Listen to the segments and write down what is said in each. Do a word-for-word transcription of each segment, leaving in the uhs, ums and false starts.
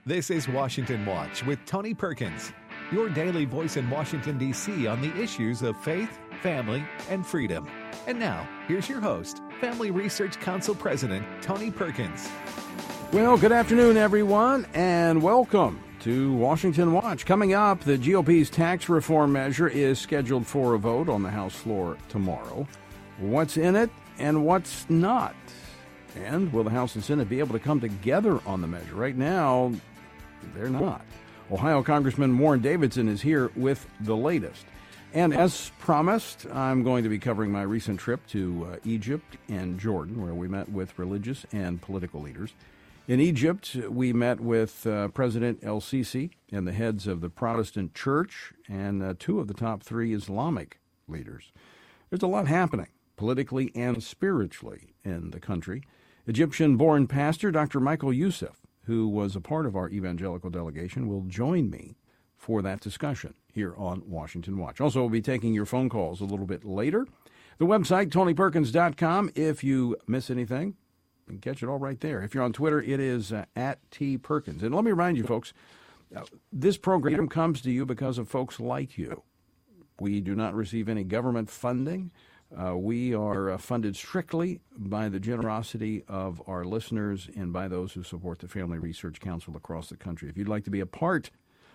This is Washington Watch with Tony Perkins, your daily voice in Washington, D C on the issues of faith, family, and freedom. And now, here's your host, Family Research Council President Tony Perkins. Well, good afternoon, everyone, and welcome to Washington Watch. Coming up, the G O P's tax reform measure is scheduled for a vote on the House floor tomorrow. What's in it and what's not? And will the House and Senate be able to come together on the measure? Right now, they're not. Ohio Congressman Warren Davidson is here with the latest. And as promised, I'm going to be covering my recent trip to uh, Egypt and Jordan, where we met with religious and political leaders. In Egypt, we met with uh, President el-Sisi and the heads of the Protestant Church and uh, two of the top three Islamic leaders. There's a lot happening politically and spiritually in the country. Egyptian-born pastor Doctor Michael Youssef, who was a part of our evangelical delegation, will join me for that discussion here on Washington Watch. Also, we'll be taking your phone calls a little bit later. The website, tony perkins dot com. If you miss anything, you can catch it all right there. If you're on Twitter, it is uh, at T Perkins. And let me remind you, folks, uh, this program comes to you because of folks like you. We do not receive any government funding. Uh, we are uh, funded strictly by the generosity of our listeners and by those who support the Family Research Council across the country. If you'd like to be a part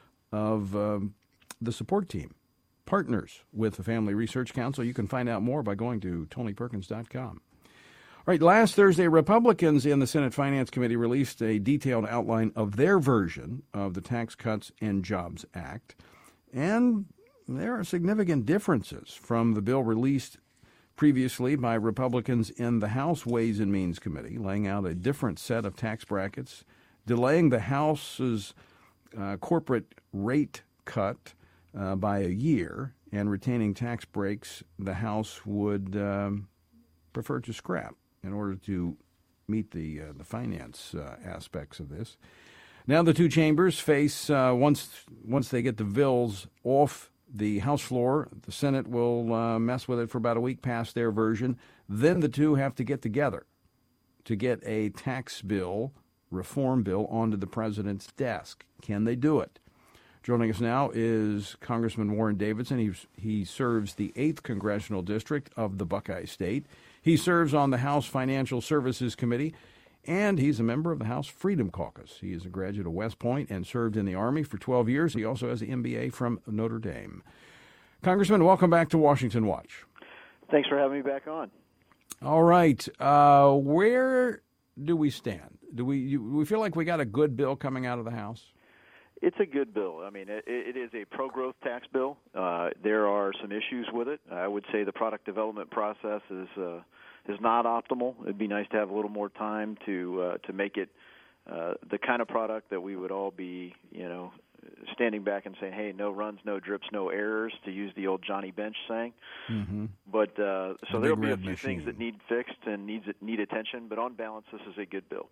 of um, the support team, partners with the Family Research Council, you can find out more by going to tony perkins dot com. All right, last Thursday, Republicans in the Senate Finance Committee released a detailed outline of their version of the Tax Cuts and Jobs Act, and there are significant differences from the bill released previously by Republicans in the House Ways and Means Committee, laying out a different set of tax brackets, delaying the House's uh, corporate rate cut uh, by a year, and retaining tax breaks the House would um, prefer to scrap in order to meet the uh, the finance uh, aspects of this. Now the two chambers face, uh, once once they get the bills off the House floor, the Senate will uh, mess with it for about a week past their version. Then the two have to get together to get a tax bill, reform bill, onto the president's desk. Can they do it? Joining us now is Congressman Warren Davidson. He, he serves the eighth Congressional District of the Buckeye State. He serves on the House Financial Services Committee, and he's a member of the House Freedom Caucus. He is a graduate of West Point and served in the Army for twelve years. He also has an M B A from Notre Dame. Congressman, welcome back to Washington Watch. Thanks for having me back on. All right. Uh, where do we stand? Do we you, we feel like we got a good bill coming out of the House? It's a good bill. I mean, it, it is a pro-growth tax bill. Uh, there are some issues with it. I would say the product development process is uh, is not optimal. It'd be nice to have a little more time to uh, to make it uh, the kind of product that we would all be, you know, standing back and saying, "Hey, no runs, no drips, no errors," to use the old Johnny Bench saying. Mm-hmm. But uh, so there'll be a few machine. things that need fixed and needs need attention. But on balance, this is a good bill.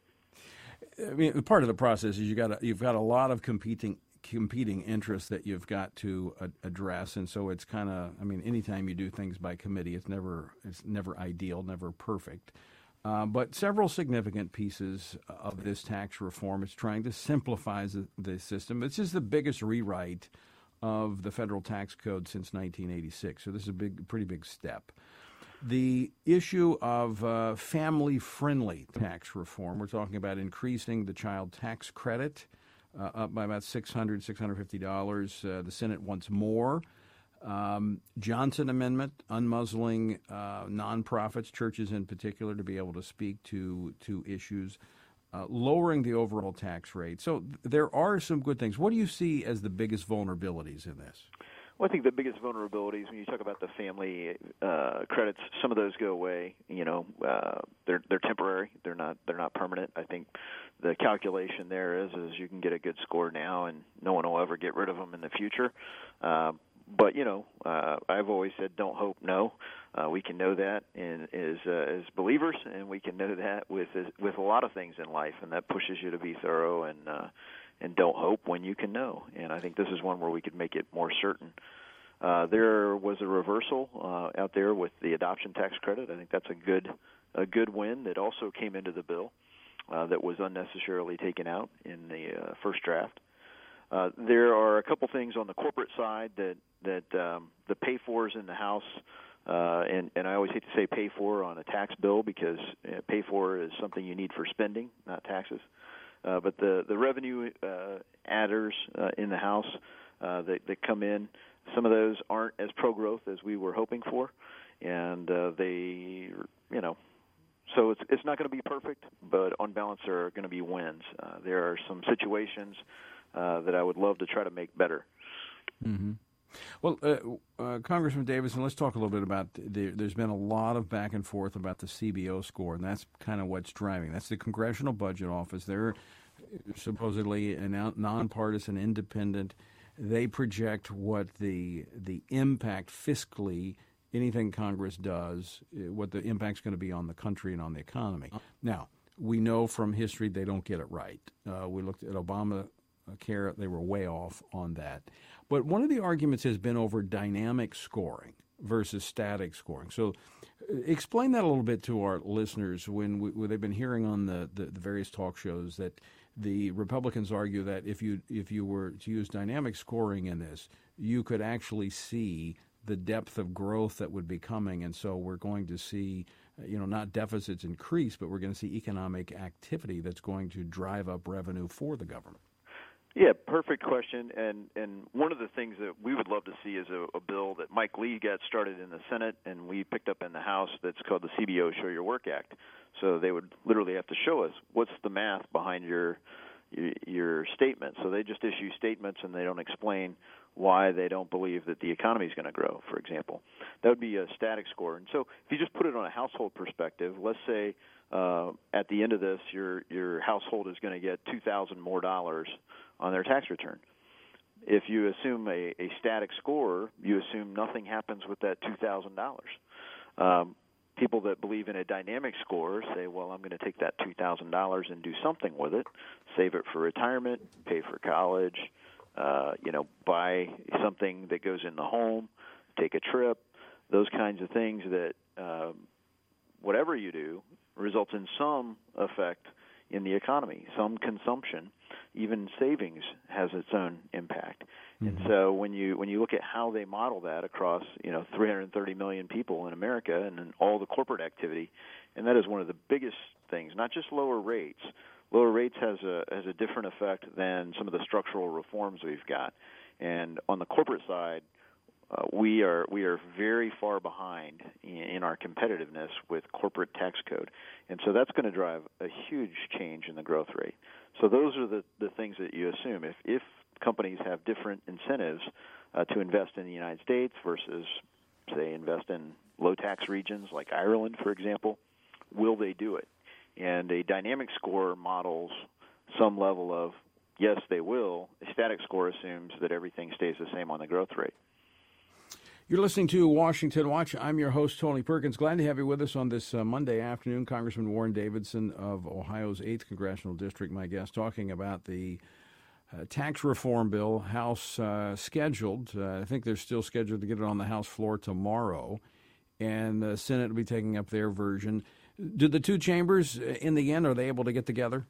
I mean, part of the process is you got you've got a lot of competing competing interests that you've got to uh, address, and so it's kind of, I mean, anytime you do things by committee, it's never it's never ideal, never perfect. Uh, but several significant pieces of this tax reform is trying to simplify the, the system. This is the biggest rewrite of the federal tax code since nineteen eighty-six, so this is a big, pretty big step. The issue of uh, family-friendly tax reform, we're talking about increasing the child tax credit uh, up by about six hundred dollars, six hundred fifty dollars. Uh, the Senate wants more. Um, Johnson Amendment, unmuzzling uh, nonprofits, churches in particular, to be able to speak to, to issues, uh, lowering the overall tax rate. So th- there are some good things. What do you see as the biggest vulnerabilities in this? Well, I think the biggest vulnerabilities when you talk about the family uh, credits, some of those go away. You know, uh, they're they're temporary. They're not they're not permanent. I think the calculation there is is you can get a good score now, and no one will ever get rid of them in the future. Uh, but you know, uh, I've always said, don't hope, no. Uh, we can know that in, as uh, as believers, and we can know that with with a lot of things in life, and that pushes you to be thorough and. Uh, And don't hope when you can know. And I think this is one where we could make it more certain. Uh, there was a reversal uh, out there with the adoption tax credit. I think that's a good a good win that also came into the bill. uh, that was unnecessarily taken out in the uh, first draft. Uh, there are a couple things on the corporate side that that um, the pay-fors in the House, uh, and, and I always hate to say pay-for on a tax bill because uh, pay-for is something you need for spending, not taxes. Uh, but the, the revenue uh, adders uh, in the House uh, that, that come in, some of those aren't as pro-growth as we were hoping for, and uh, they, you know, so it's it's not going to be perfect, but on balance there are going to be wins. Uh, there are some situations uh, that I would love to try to make better. Mm-hmm. Well, uh, uh, Congressman Davidson, let's talk a little bit about the, there's been a lot of back and forth about the C B O score, and that's kind of what's driving. That's the Congressional Budget Office. They're supposedly a nonpartisan, independent. They project what the the impact fiscally, anything Congress does, what the impact's going to be on the country and on the economy. Now, we know from history they don't get it right. Uh, we looked at Obamacare, they were way off on that. But one of the arguments has been over dynamic scoring versus static scoring. So uh, explain that a little bit to our listeners when, we, when they've been hearing on the, the, the various talk shows that the Republicans argue that if you if you were to use dynamic scoring in this, you could actually see the depth of growth that would be coming, and so we're going to see, you know, not deficits increase, but we're going to see economic activity that's going to drive up revenue for the government. Yeah, perfect question. And and one of the things that we would love to see is a, a bill that Mike Lee got started in the Senate and we picked up in the House that's called the C B O Show Your Work Act. So they would literally have to show us what's the math behind your your, your statement. So they just issue statements and they don't explain why they don't believe that the economy is going to grow, for example. That would be a static score. And so if you just put it on a household perspective, let's say uh, at the end of this, your your household is going to get two thousand dollars more dollars on their tax return. If you assume a, a static score, you assume nothing happens with that two thousand dollars. Um, people that believe in a dynamic score say, well, I'm going to take that two thousand dollars and do something with it, save it for retirement, pay for college, uh, you know, buy something that goes in the home, take a trip, those kinds of things that um, whatever you do results in some effect in the economy, some consumption. Even savings has its own impact. Mm-hmm. And so when you when you look at how they model that across, you know, three hundred thirty million people in America and then all the corporate activity, and that is one of the biggest things, not just lower rates. Lower rates has a has a different effect than some of the structural reforms we've got. And on the corporate side, uh, we are we are very far behind in, in our competitiveness with corporate tax code. And so that's going to drive a huge change in the growth rate. So those are the, the things that you assume. If if companies have different incentives uh, to invest in the United States versus, say, invest in low-tax regions like Ireland, for example, will they do it? And a dynamic score models some level of, yes, they will. A static score assumes that everything stays the same on the growth rate. You're listening to Washington Watch. I'm your host, Tony Perkins. Glad to have you with us on this uh, Monday afternoon. Congressman Warren Davidson of Ohio's eighth Congressional District, my guest, talking about the uh, tax reform bill, House uh, scheduled. Uh, I think they're still scheduled to get it on the House floor tomorrow, and the Senate will be taking up their version. Do the two chambers, in the end, are they able to get together?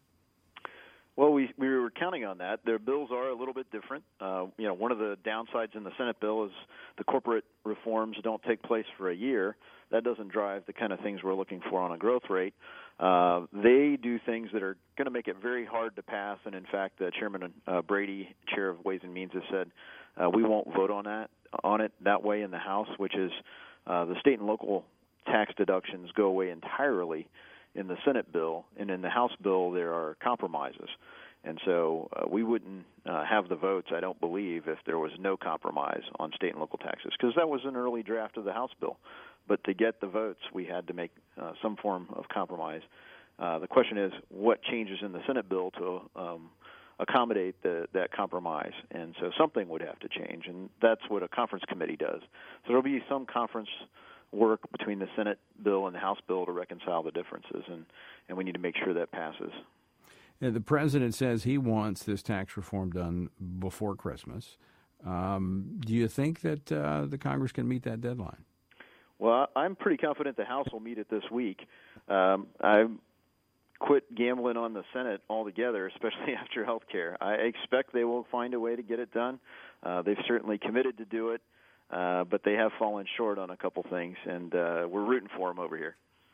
Well, we we were counting on that. Their bills are a little bit different. Uh, you know, one of the downsides in the Senate bill is the corporate reforms don't take place for a year. That doesn't drive the kind of things we're looking for on a growth rate. Uh, they do things that are going to make it very hard to pass. And in fact, uh, Chairman uh, Brady, Chair of Ways and Means, has said uh, we won't vote on that on it that way in the House, which is uh, the state and local tax deductions go away entirely in the Senate bill, and in the House bill there are compromises. And so uh, we wouldn't uh, have the votes, I don't believe, if there was no compromise on state and local taxes, because that was an early draft of the House bill. But to get the votes, we had to make uh, some form of compromise. Uh, the question is, what changes in the Senate bill to um, accommodate the, that compromise? And so something would have to change, and that's what a conference committee does. So there will be some conference work between the Senate bill and the House bill to reconcile the differences, and, and we need to make sure that passes. Yeah, the president says he wants this tax reform done before Christmas. Um, do you think that uh, the Congress can meet that deadline? Well, I'm pretty confident the House will meet it this week. Um, I'm quit gambling on the Senate altogether, especially after health care. I expect they will find a way to get it done. Uh, they've certainly committed to do it, uh, but they have fallen short on a couple things, and uh, we're rooting for them over here.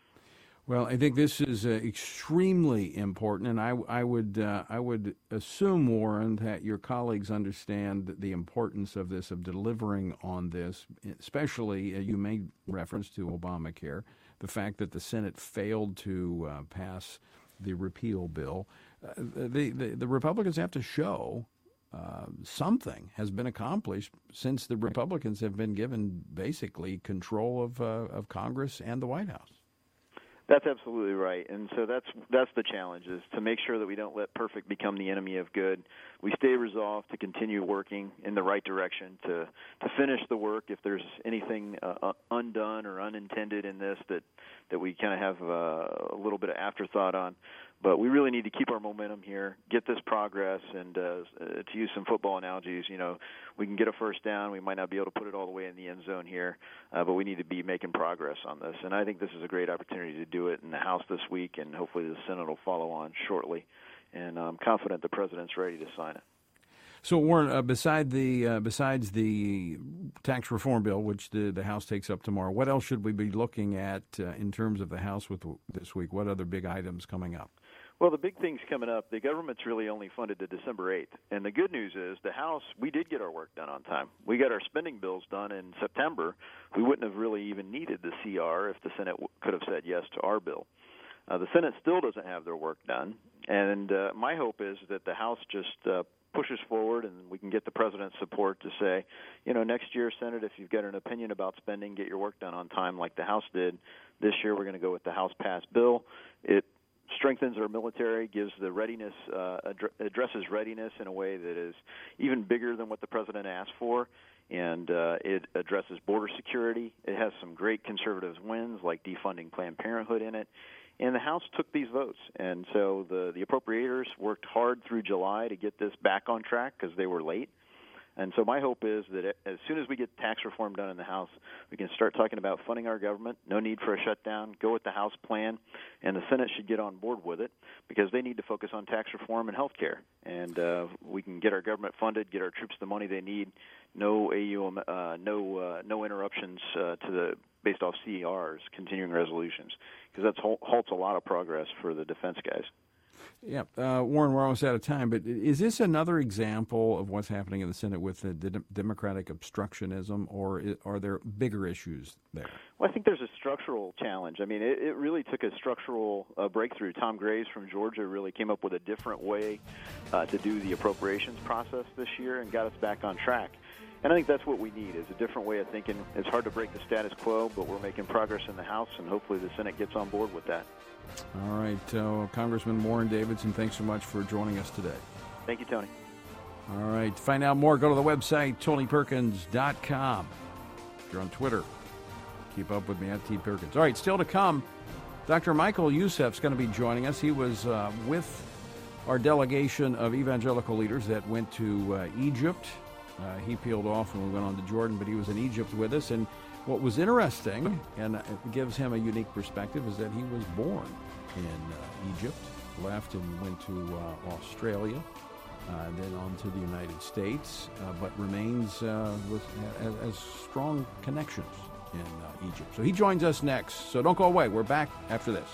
Well, I think this is uh, extremely important, and I, I would uh, I would assume, Warren, that your colleagues understand the importance of this, of delivering on this, especially uh, you made reference to Obamacare, the fact that the Senate failed to uh, pass the repeal bill. Uh, the, the, the Republicans have to show uh, something has been accomplished since the Republicans have been given basically control of uh, of Congress and the White House. That's absolutely right, and so that's that's the challenge, is to make sure that we don't let perfect become the enemy of good. We stay resolved to continue working in the right direction, to to finish the work. If there's anything uh, undone or unintended in this, that that we kind of have uh, a little bit of afterthought on. But we really need to keep our momentum here, get this progress, and uh, to use some football analogies, you know, we can get a first down. We might not be able to put it all the way in the end zone here, uh, but we need to be making progress on this. And I think this is a great opportunity to do it in the House this week, and hopefully the Senate will follow on shortly. And I'm confident the President's ready to sign it. So, Warren, uh, beside the uh, besides the tax reform bill, which the, the House takes up tomorrow, what else should we be looking at uh, in terms of the House with this week? What other big items coming up? Well, the big things coming up, the government's really only funded to December eighth. And the good news is the House, we did get our work done on time. We got our spending bills done in September. We wouldn't have really even needed the C R if the Senate w- could have said yes to our bill. Uh, the Senate still doesn't have their work done. And uh, my hope is that the House just uh, pushes forward and we can get the President's support to say, you know, next year, Senate, if you've got an opinion about spending, get your work done on time like the House did. This year we're going to go with the House-passed bill. It strengthens our military, gives the readiness, uh, ad- addresses readiness in a way that is even bigger than what the President asked for, and uh, it addresses border security. It has some great conservative wins, like defunding Planned Parenthood in it, and the House took these votes. And so the, the appropriators worked hard through July to get this back on track because they were late. And so my hope is that as soon as we get tax reform done in the House, we can start talking about funding our government, no need for a shutdown, go with the House plan, and the Senate should get on board with it because they need to focus on tax reform and health care. And uh, we can get our government funded, get our troops the money they need, no A U, uh, no uh, no interruptions uh, to the based off C Rs, continuing resolutions, because that halts a lot of progress for the defense guys. Yeah, uh, Warren, we're almost out of time, but is this another example of what's happening in the Senate with the de- Democratic obstructionism, or is, are there bigger issues there? Well, I think there's a structural challenge. I mean, it, it really took a structural uh, breakthrough. Tom Graves from Georgia really came up with a different way uh, to do the appropriations process this year and got us back on track. And I think that's what we need, is a different way of thinking. It's hard to break the status quo, but we're making progress in the House, and hopefully the Senate gets on board with that. All right, uh, Congressman Warren Davidson, thanks so much for joining us today. Thank you, Tony. All right, to find out more, go to the website, tony perkins dot com. If you're on Twitter, keep up with me at T Perkins. All right, still to come, Doctor Michael Youssef is going to be joining us. He was uh, with our delegation of evangelical leaders that went to uh, Egypt. Uh, he peeled off when we went on to Jordan, but he was in Egypt with us. And what was interesting, and it gives him a unique perspective, is that he was born in uh, Egypt, left and went to uh, Australia, uh, then on to the United States, uh, but remains uh, with has, has strong connections in uh, Egypt. So he joins us next. So don't go away. We're back after this.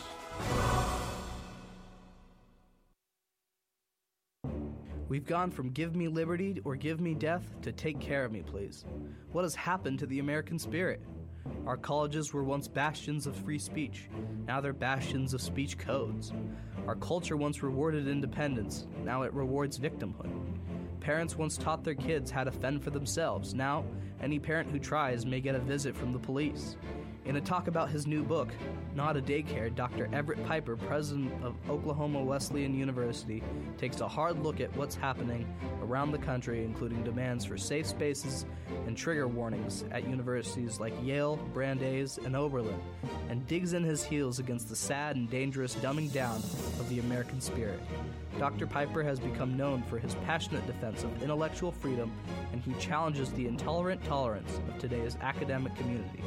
We've gone from give me liberty or give me death to take care of me, please. What has happened to the American spirit? Our colleges were once bastions of free speech. Now they're bastions of speech codes. Our culture once rewarded independence. Now it rewards victimhood. Parents once taught their kids how to fend for themselves. Now, any parent who tries may get a visit from the police. In a talk about his new book, Not a Daycare, Doctor Everett Piper, president of Oklahoma Wesleyan University, takes a hard look at what's happening around the country, including demands for safe spaces and trigger warnings at universities like Yale, Brandeis, and Oberlin, and digs in his heels against the sad and dangerous dumbing down of the American spirit. Doctor Piper has become known for his passionate defense of intellectual freedom, and he challenges the intolerant tolerance of today's academic community.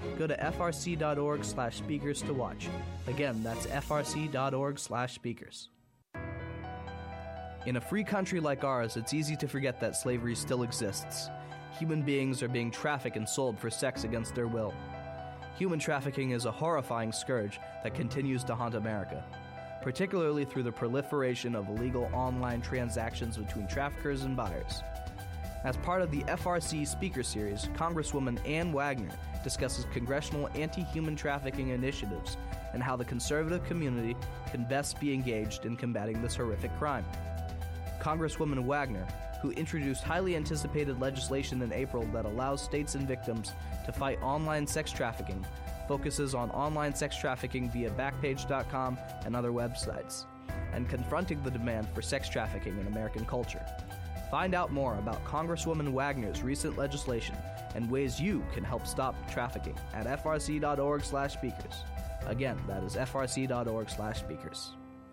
Go to f r c dot org slash speakers to watch. Again, that's f r c dot org slash speakers. In a free country like ours, it's easy to forget that slavery still exists. Human beings are being trafficked and sold for sex against their will. Human trafficking is a horrifying scourge that continues to haunt America, particularly through the proliferation of illegal online transactions between traffickers and buyers. As part of the F R C Speaker Series, Congresswoman Ann Wagner discusses congressional anti-human trafficking initiatives and how the conservative community can best be engaged in combating this horrific crime. Congresswoman Wagner, who introduced highly anticipated legislation in April that allows states and victims to fight online sex trafficking, focuses on online sex trafficking via Backpage dot com and other websites, and confronting the demand for sex trafficking in American culture. Find out more about Congresswoman Wagner's recent legislation and ways you can help stop trafficking at f r c dot org slash speakers. Again, that is f r c dot org slash speakers.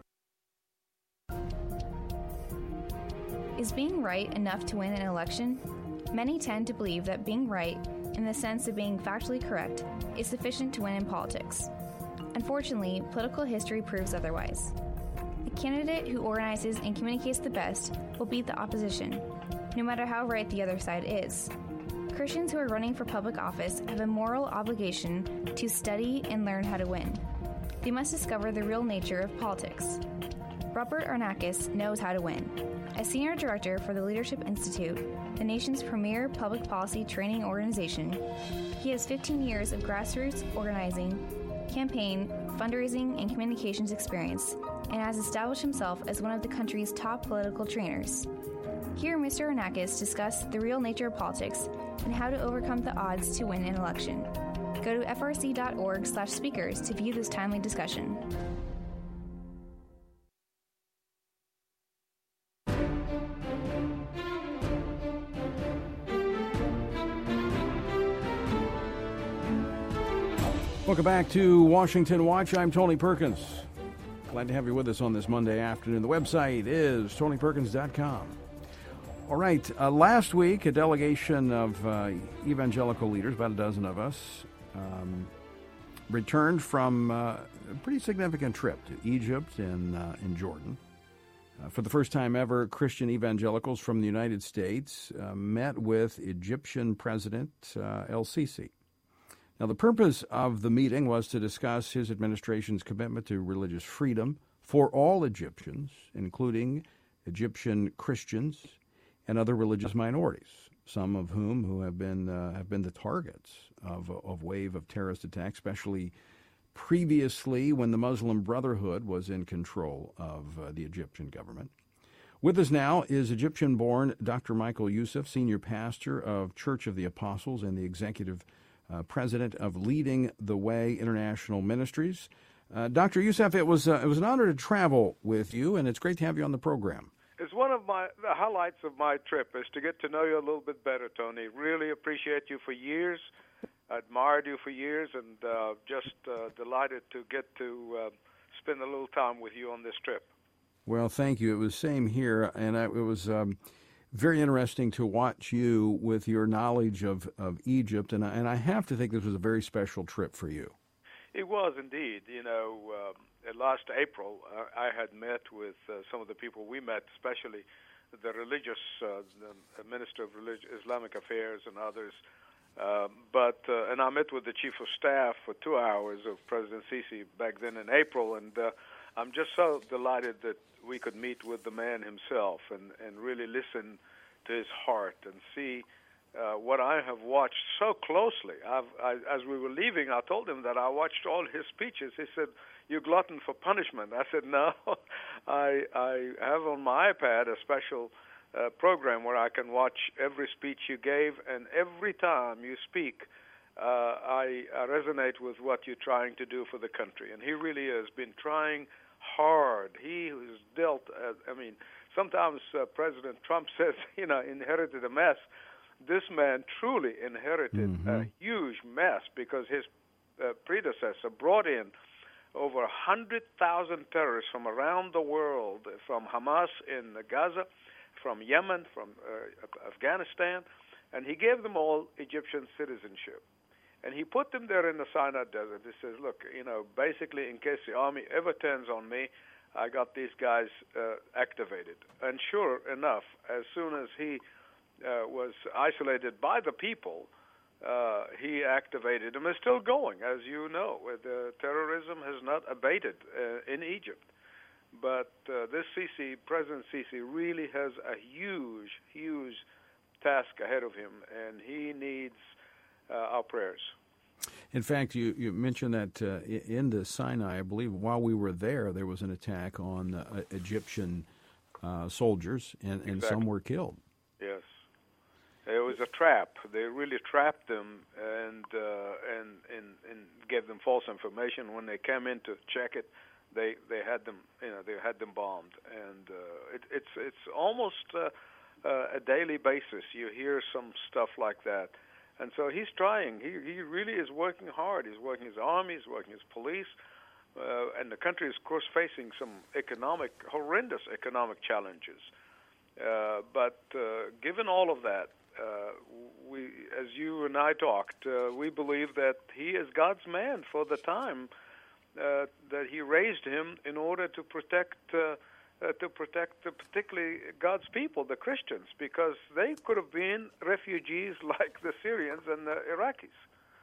Is being right enough to win an election? Many tend to believe that being right, in the sense of being factually correct, is sufficient to win in politics. Unfortunately, political history proves otherwise. The candidate who organizes and communicates the best will beat the opposition, no matter how right the other side is. Christians who are running for public office have a moral obligation to study and learn how to win. They must discover the real nature of politics. Robert Arnakis knows how to win. As Senior Director for the Leadership Institute, the nation's premier public policy training organization, he has fifteen years of grassroots organizing, campaign, fundraising, and communications experience, and has established himself as one of the country's top political trainers. Hear Mister Arnakis discuss the real nature of politics and how to overcome the odds to win an election. Go to f r c dot org slash speakers to view this timely discussion. Welcome back to Washington Watch. I'm Tony Perkins. Glad to have you with us on this Monday afternoon. The website is tony perkins dot com. All right, uh, last week, a delegation of uh, evangelical leaders, about a dozen of us, um, returned from uh, a pretty significant trip to Egypt and uh, in Jordan. Uh, for the first time ever, Christian evangelicals from the United States uh, met with Egyptian President uh, El-Sisi. Now, the purpose of the meeting was to discuss his administration's commitment to religious freedom for all Egyptians, including Egyptian Christians and other religious minorities, some of whom who have been uh, have been the targets of a of wave of terrorist attacks, especially previously when the Muslim Brotherhood was in control of uh, the Egyptian government. With us now is Egyptian-born Doctor Michael Youssef, senior pastor of Church of the Apostles and the executive Uh, president of Leading the Way International Ministries. Uh, Doctor Youssef, it was uh, it was an honor to travel with you, and it's great to have you on the program. It's one of my the highlights of my trip is to get to know you a little bit better, Tony. Really appreciate you for years, admired you for years, and uh, just uh, delighted to get to uh, spend a little time with you on this trip. Well, thank you. It was same here, and I, it was um, very interesting to watch you with your knowledge of, of Egypt, and I, and I have to think this was a very special trip for you. It was indeed. You know, um, last April, uh, I had met with uh, some of the people we met, especially the religious, uh, the Minister of Relig- Islamic Affairs and others. Um, but uh, and I met with the Chief of Staff for two hours of President Sisi back then in April, and uh, I'm just so delighted that we could meet with the man himself and, and really listen to his heart and see uh, what I have watched so closely. I've, I, as we were leaving, I told him that I watched all his speeches. He said, "You glutton for punishment." I said, "No, I, I have on my iPad a special uh, program where I can watch every speech you gave, and every time you speak, uh, I, I resonate with what you're trying to do for the country." And he really has been trying hard. He who's dealt, uh, I mean, sometimes uh, President Trump says, you know, inherited a mess. This man truly inherited mm-hmm. a huge mess because his uh, predecessor brought in over one hundred thousand terrorists from around the world, from Hamas in Gaza, from Yemen, from uh, Afghanistan, and he gave them all Egyptian citizenship. And he put them there in the Sinai Desert. He says, look, you know, basically in case the army ever turns on me, I got these guys uh, activated. And sure enough, as soon as he uh, was isolated by the people, uh, he activated them. It's still going, as you know. The terrorism has not abated uh, in Egypt. But uh, this Sisi, President Sisi, really has a huge, huge task ahead of him, and he needs uh, our prayers. In fact, you, you mentioned that uh, in the Sinai, I believe, while we were there, there was an attack on uh, Egyptian uh, soldiers, and, and exactly. some were killed. Yes. It was a trap. They really trapped them and, uh, and, and, and gave them false information. When they came in to check it, they, they had them, you know, they had them bombed. And uh, it, it's, it's almost uh, uh, a daily basis. You hear some stuff like that. And so he's trying. He he really is working hard. He's working his army. He's working his police. Uh, and the country is, of course, facing some economic, horrendous economic challenges. Uh, but uh, given all of that, uh, we, as you and I talked, uh, we believe that he is God's man for the time uh, that he raised him in order to protect uh, Uh, to protect uh, particularly God's people, the Christians, because they could have been refugees like the Syrians and the Iraqis.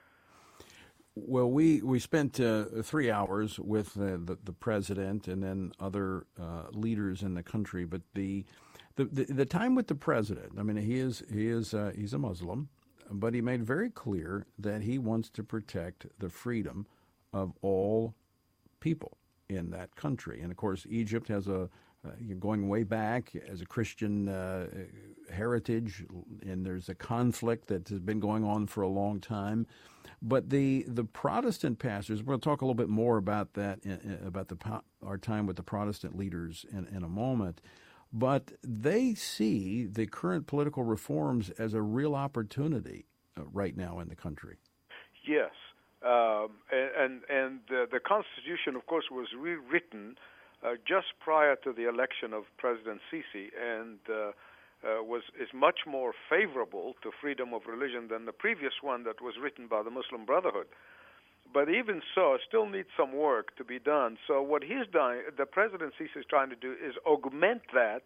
Well, we, we spent uh, three hours with uh, the, the president and then other uh, leaders in the country, but the, the the the time with the president, I mean, he is he is uh, he's a Muslim, but he made very clear that he wants to protect the freedom of all people in that country. And of course, Egypt has a uh, going way back as a Christian uh, heritage, and there's a conflict that has been going on for a long time. But the the Protestant pastors, we'll talk a little bit more about that, in, about the our time with the Protestant leaders in, in a moment. But they see the current political reforms as a real opportunity uh, right now in the country. Yes. Um, and and uh, the Constitution, of course, was rewritten uh, just prior to the election of President Sisi, and uh, uh, was is much more favorable to freedom of religion than the previous one that was written by the Muslim Brotherhood. But even so, it still needs some work to be done. So what he's done, the President Sisi is trying to do, is augment that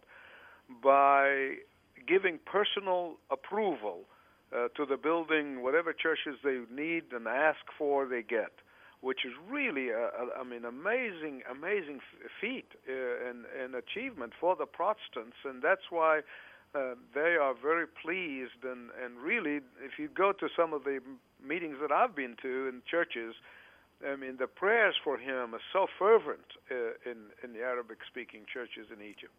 by giving personal approval Uh, to the building, whatever churches they need and ask for, they get, which is really, a, a, I mean, amazing, amazing feat uh, and, and achievement for the Protestants, and that's why uh, they are very pleased. And, and really, if you go to some of the meetings that I've been to in churches, I mean, the prayers for him are so fervent uh, in, in the Arabic-speaking churches in Egypt.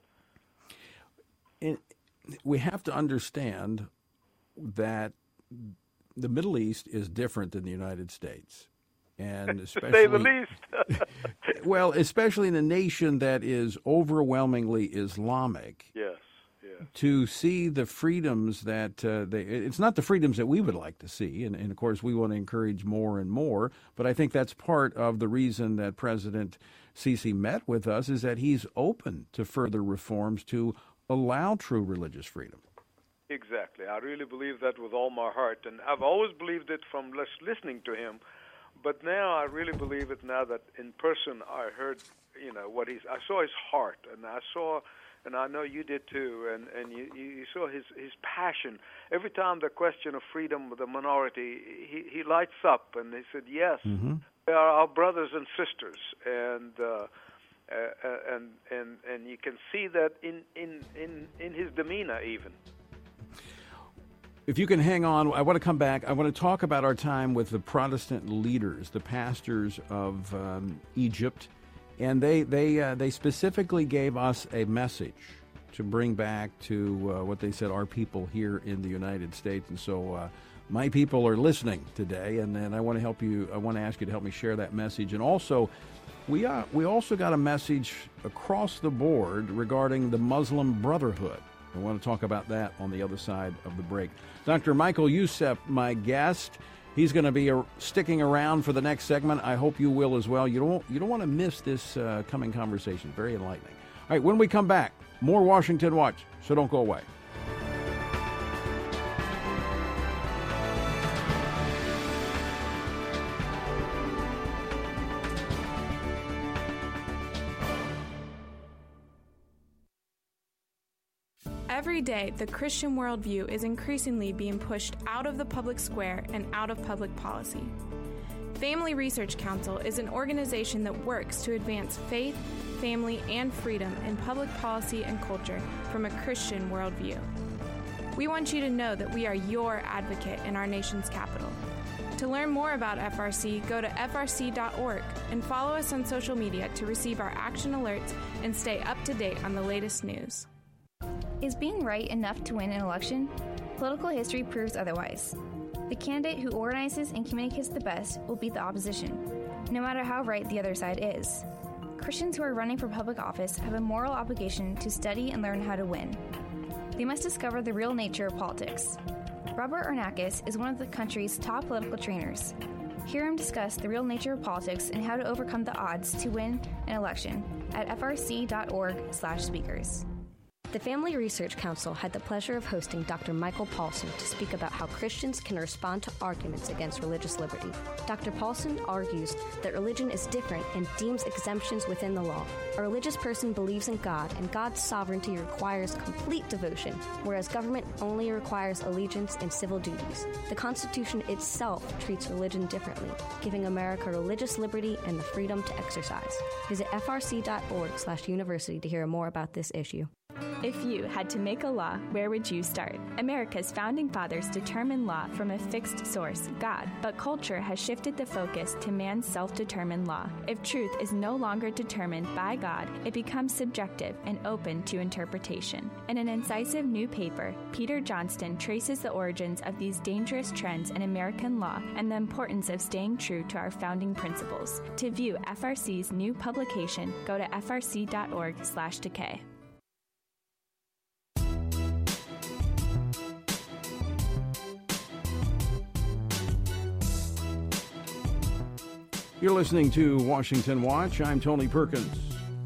And we have to understand that the Middle East is different than the United States, and especially, to say the least. well, especially in a nation that is overwhelmingly Islamic. Yes, yes. To see the freedoms that uh, they, it's not the freedoms that we would like to see, and, and of course we want to encourage more and more. But I think that's part of the reason that President Sisi met with us, is that he's open to further reforms to allow true religious freedom. Exactly. I really believe that with all my heart. And I've always believed it from listening to him. But now I really believe it now that in person I heard, you know, what he's, I saw his heart. And I saw, and I know you did too, and, and you, you saw his, his passion. Every time the question of freedom of the minority, he, he lights up. And he said, yes, mm-hmm. they are our brothers and sisters. And uh, uh, and, and, and you can see that in, in, in, in his demeanor even. If you can hang on, I want to come back. I want to talk about our time with the Protestant leaders, the pastors of um, Egypt, and they they uh, they specifically gave us a message to bring back to uh, what they said, our people here in the United States. And so uh, my people are listening today, and, and I want to help you. I want to ask you to help me share that message. And also, we uh, we also got a message across the board regarding the Muslim Brotherhood. I want to talk about that on the other side of the break. Doctor Michael Youssef, my guest. He's going to be uh, sticking around for the next segment. I hope you will as well. You don't you don't want to miss this uh, coming conversation. Very enlightening. All right, when we come back, more Washington Watch, so don't go away. Every day, the Christian worldview is increasingly being pushed out of the public square and out of public policy. Family Research Council is an organization that works to advance faith, family, and freedom in public policy and culture from a Christian worldview. We want you to know that we are your advocate in our nation's capital. To learn more about F R C, go to F R C dot org and follow us on social media to receive our action alerts and stay up to date on the latest news. Is being right enough to win an election? Political history proves otherwise. The candidate who organizes and communicates the best will beat the opposition, no matter how right the other side is. Christians who are running for public office have a moral obligation to study and learn how to win. They must discover the real nature of politics. Robert Arnakis is one of the country's top political trainers. Hear him discuss the real nature of politics and how to overcome the odds to win an election at F R C dot org slash speakers. The Family Research Council had the pleasure of hosting Doctor Michael Paulson to speak about how Christians can respond to arguments against religious liberty. Doctor Paulson argues that religion is different and deems exemptions within the law. A religious person believes in God, and God's sovereignty requires complete devotion, whereas government only requires allegiance and civil duties. The Constitution itself treats religion differently, giving America religious liberty and the freedom to exercise. Visit F R C dot org slash university to hear more about this issue. If you had to make a law, where would you start? America's founding fathers determined law from a fixed source, God, but culture has shifted the focus to man's self-determined law. If truth is no longer determined by God, it becomes subjective and open to interpretation. In an incisive new paper, Peter Johnston traces the origins of these dangerous trends in American law and the importance of staying true to our founding principles. To view F R C's new publication, go to F R C dot org slash decay. You're listening to Washington Watch. I'm Tony Perkins.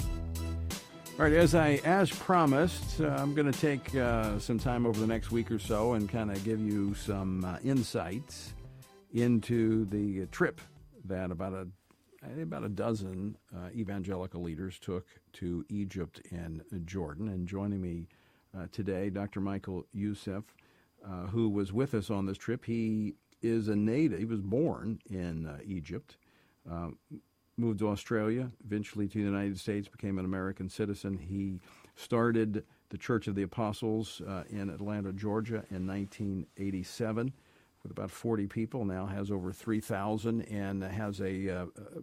All right, as I as promised, uh, I'm going to take uh, some time over the next week or so and kind of give you some uh, insights into the trip that about a about a dozen uh, evangelical leaders took to Egypt and Jordan. And joining me uh, today, Doctor Michael Youssef, uh, who was with us on this trip. He is a native. He was born in uh, Egypt. Uh, moved to Australia, eventually to the United States, became an American citizen. He started the Church of the Apostles uh, in Atlanta, Georgia in nineteen eighty-seven with about forty people, now has over three thousand, and has a, uh, a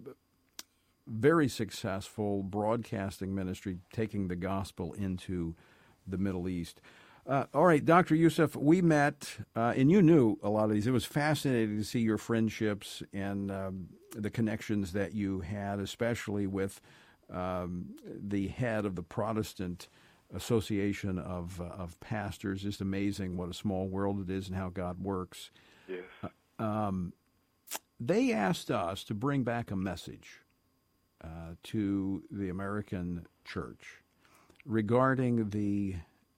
very successful broadcasting ministry taking the gospel into the Middle East. Uh, all right, Doctor Youssef, we met, uh, and you knew a lot of these. It was fascinating to see your friendships and um, the connections that you had, especially with um, the head of the Protestant Association of uh, of Pastors. Just amazing what a small world it is and how God works. Yes. Uh, um, they asked us to bring back a message uh, to the American church regarding the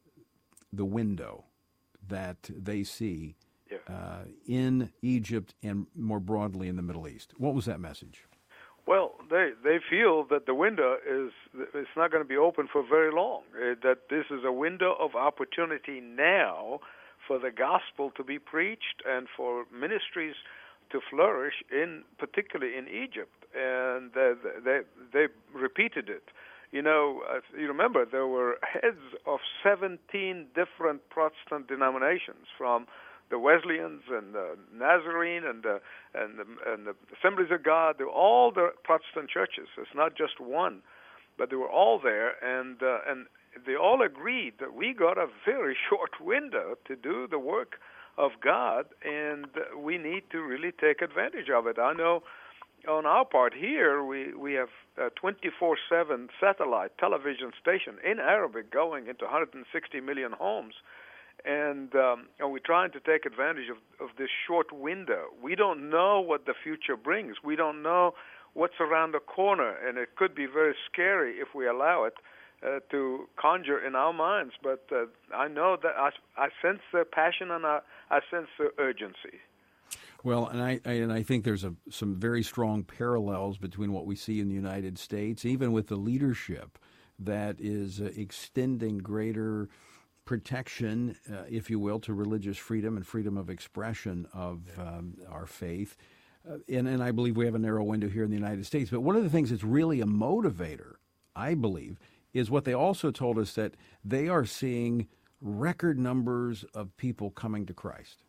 the window that they see yeah. uh, in Egypt and more broadly in the Middle East. What was that message? Well, they they feel that the window is it's not going to be open for very long, uh, that this is a window of opportunity now for the gospel to be preached and for ministries to flourish, in particularly in Egypt. And they, they, they repeated it. You know, uh, you remember there were heads of seventeen different Protestant denominations, from the Wesleyans and the Nazarene and the, and the, and the Assemblies of God. They were all the Protestant churches. It's not just one, but they were all there, and uh, and they all agreed that we got a very short window to do the work of God, and we need to really take advantage of it. I know. On our part here, we, we have a twenty-four seven satellite television station in Arabic going into one hundred sixty million homes, and, um, and we're trying to take advantage of, of this short window. We don't know what the future brings. We don't know what's around the corner, and it could be very scary if we allow it uh, to conjure in our minds. But uh, I know that I, I sense the passion and I, I sense the urgency. Well, and I, I and I think there's a, some very strong parallels between what we see in the United States, even with the leadership that is uh, extending greater protection, uh, if you will, to religious freedom and freedom of expression of um, our faith. Uh, and, and I believe we have a narrow window here in the United States. But one of the things that's really a motivator, I believe, is what they also told us, that they are seeing record numbers of people coming to Christ.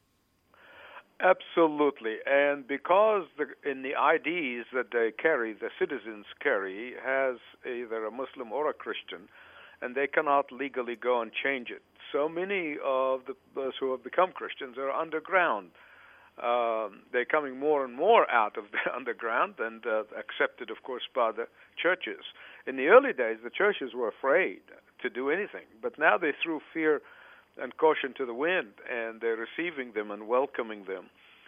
Absolutely. And because the, in the I Ds that they carry, the citizens carry, has either a Muslim or a Christian, and they cannot legally go and change it. So many of the, those who have become Christians are underground. Um, they're coming more and more out of the underground and uh, accepted, of course, by the churches. In the early days, the churches were afraid to do anything, but now they threw fear and caution to the wind, and they're receiving them and welcoming them.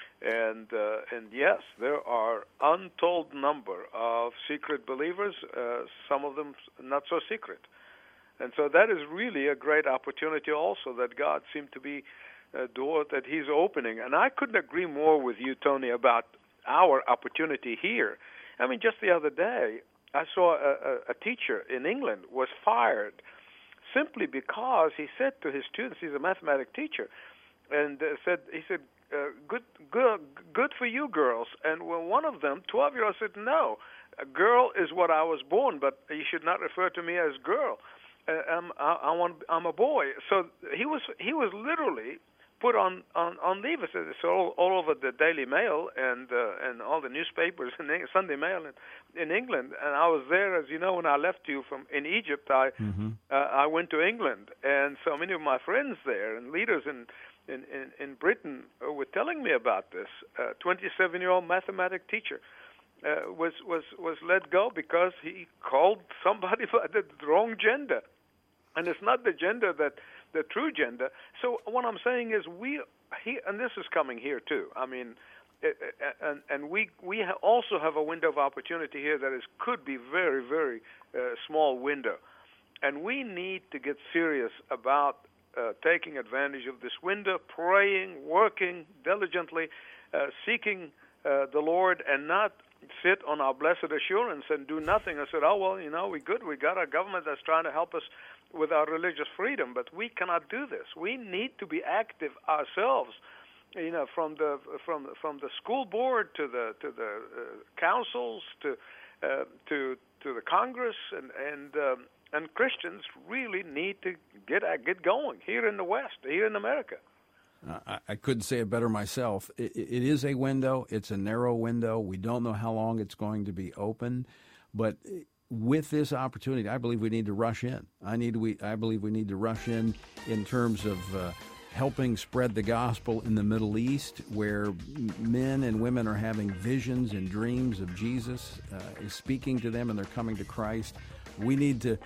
And uh, and yes, there are untold number of secret believers, uh, some of them not so secret. And so that is really a great opportunity also that God seemed to be a door that he's opening. And I couldn't agree more with you, Tony, about our opportunity here. I mean, just the other day, I saw a, a, a teacher in England was fired simply because he said to his students, he's a mathematics teacher, and uh, said he said, uh, "Good, good, good for you, girls." And when one of them, twelve-year-old, said, "No, a girl is what I was born, but you should not refer to me as girl. Uh, I'm, I, I want, I'm a boy." So he was, he was literally put on, on, on leave. It's all, all over the Daily Mail and uh, and all the newspapers and Sunday Mail in, in England. And I was there, as you know, when I left you from in Egypt. I mm-hmm. uh, I went to England, and so many of my friends there and leaders in in, in, in Britain were telling me about this. Uh, twenty-seven-year-old mathematics teacher uh, was was was let go because he called somebody by the wrong gender, and it's not the gender that. The true gender. So what I'm saying is we, he, and this is coming here too. I mean, it, and and we we ha also have a window of opportunity here that is could be very very uh, small window, and we need to get serious about uh, taking advantage of this window, praying, working diligently, uh, seeking uh, the Lord, and not sit on our blessed assurance and do nothing. I said, oh well, you know, we good. We got a government that's trying to help us with our religious freedom, but we cannot do this. We need to be active ourselves, you know, from the from from the school board to the to the uh, councils to uh, to to the Congress, and and um, and Christians really need to get uh, get going here in the West, here in America. Uh, I couldn't say it better myself. It, it is a window. It's a narrow window. We don't know how long it's going to be open, but with this opportunity, I believe we need to rush in. I need we. I believe we need to rush in in terms of uh, helping spread the gospel in the Middle East, where men and women are having visions and dreams of Jesus, uh, is speaking to them, and they're coming to Christ. We need to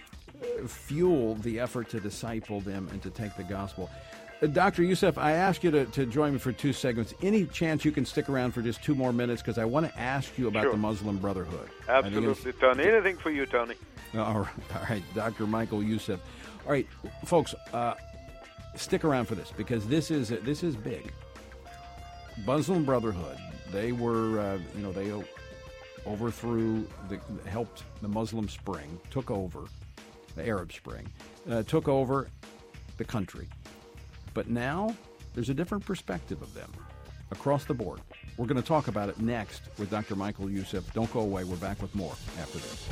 fuel the effort to disciple them and to take the gospel. Uh, Doctor Youssef, I asked you to, to join me for two segments. Any chance you can stick around for just two more minutes? Because I want to ask you about sure. the Muslim Brotherhood. Absolutely, Tony. Anything for you, Tony. All right, all right. Doctor Michael Youssef. All right, folks, uh, stick around for this, because this is this is big. Muslim Brotherhood. They were, uh, you know, they overthrew, the, helped the Muslim Spring, took over, the Arab Spring, uh, took over the country. But now there's a different perspective of them across the board. We're going to talk about it next with Doctor Michael Youssef. Don't go away. We're back with more after this.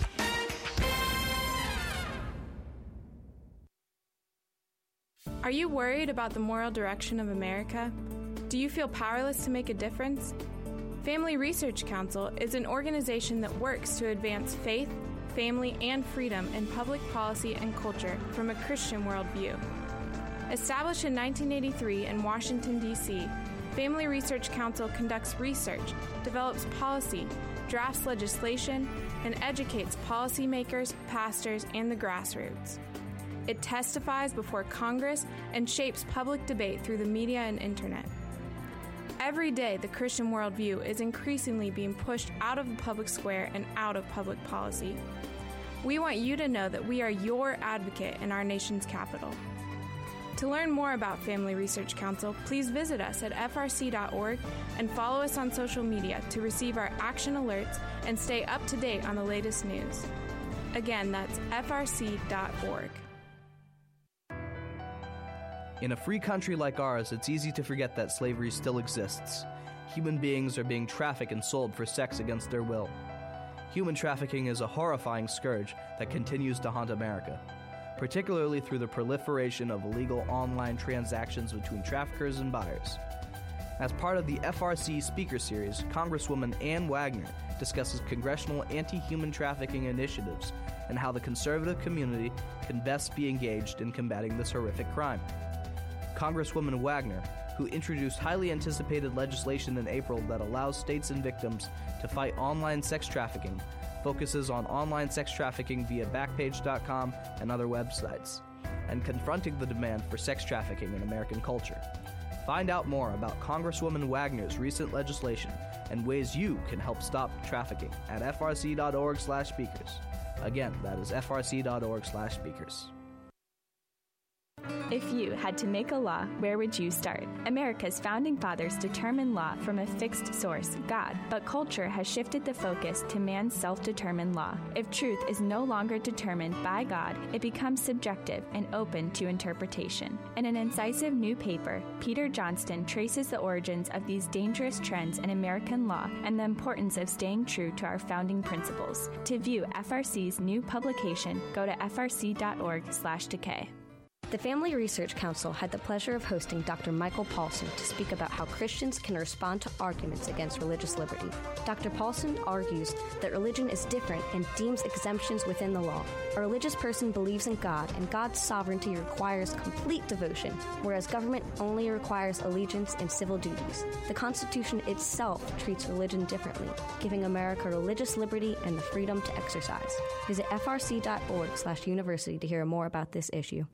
Are you worried about the moral direction of America? Do you feel powerless to make a difference? Family Research Council is an organization that works to advance faith, family, and freedom in public policy and culture from a Christian worldview. Established in nineteen eighty-three in Washington, D C, Family Research Council conducts research, develops policy, drafts legislation, and educates policymakers, pastors, and the grassroots. It testifies before Congress and shapes public debate through the media and internet. Every day, the Christian worldview is increasingly being pushed out of the public square and out of public policy. We want you to know that we are your advocate in our nation's capital. To learn more about Family Research Council, please visit us at F R C dot org and follow us on social media to receive our action alerts and stay up to date on the latest news. Again, that's F R C dot org. In a free country like ours, it's easy to forget that slavery still exists. Human beings are being trafficked and sold for sex against their will. Human trafficking is a horrifying scourge that continues to haunt America, particularly through the proliferation of illegal online transactions between traffickers and buyers. As part of the F R C Speaker Series, Congresswoman Ann Wagner discusses congressional anti-human trafficking initiatives and how the conservative community can best be engaged in combating this horrific crime. Congresswoman Wagner, who introduced highly anticipated legislation in April that allows states and victims to fight online sex trafficking, focuses on online sex trafficking via Backpage dot com and other websites, and confronting the demand for sex trafficking in American culture. Find out more about Congresswoman Wagner's recent legislation and ways you can help stop trafficking at f r c dot org slash speakers. Again, that is f r c dot org slash speakers. If you had to make a law, where would you start? America's founding fathers determined law from a fixed source, God, but culture has shifted the focus to man's self-determined law. If truth is no longer determined by God, it becomes subjective and open to interpretation. In an incisive new paper, Peter Johnston traces the origins of these dangerous trends in American law and the importance of staying true to our founding principles. To view F R C's new publication, go to f r c dot org slash decay. The Family Research Council had the pleasure of hosting Doctor Michael Paulson to speak about how Christians can respond to arguments against religious liberty. Doctor Paulson argues that religion is different and deems exemptions within the law. A religious person believes in God, and God's sovereignty requires complete devotion, whereas government only requires allegiance and civil duties. The Constitution itself treats religion differently, giving America religious liberty and the freedom to exercise. Visit f r c dot org slash university to hear more about this issue.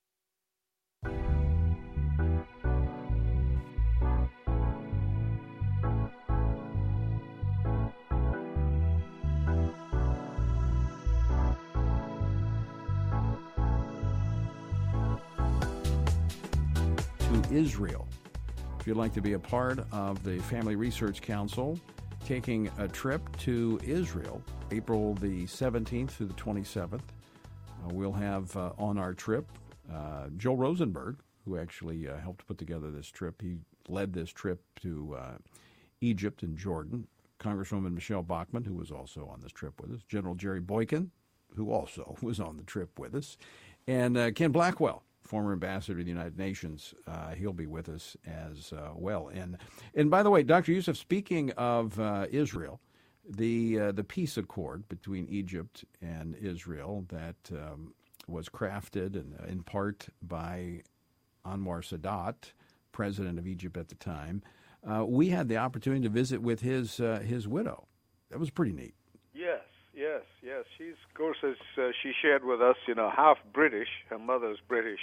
To Israel. If you'd like to be a part of the Family Research Council, taking a trip to Israel, April the seventeenth through the twenty-seventh, uh, we'll have uh, on our trip uh, Joe Rosenberg, who actually uh, helped put together this trip. He led this trip to uh, Egypt and Jordan. Congresswoman Michelle Bachmann, who was also on this trip with us. General Jerry Boykin, who also was on the trip with us. And uh, Ken Blackwell, former ambassador to the United Nations. Uh, he'll be with us as uh, well. And and by the way, Doctor Youssef, speaking of uh, Israel, the uh, the peace accord between Egypt and Israel that um, was crafted and uh, in part by Anwar Sadat, president of Egypt at the time, uh, we had the opportunity to visit with his uh, his widow. That was pretty neat. Yes, yes, yes. She's, of course, as uh, she shared with us, you know, half British. Her mother's British,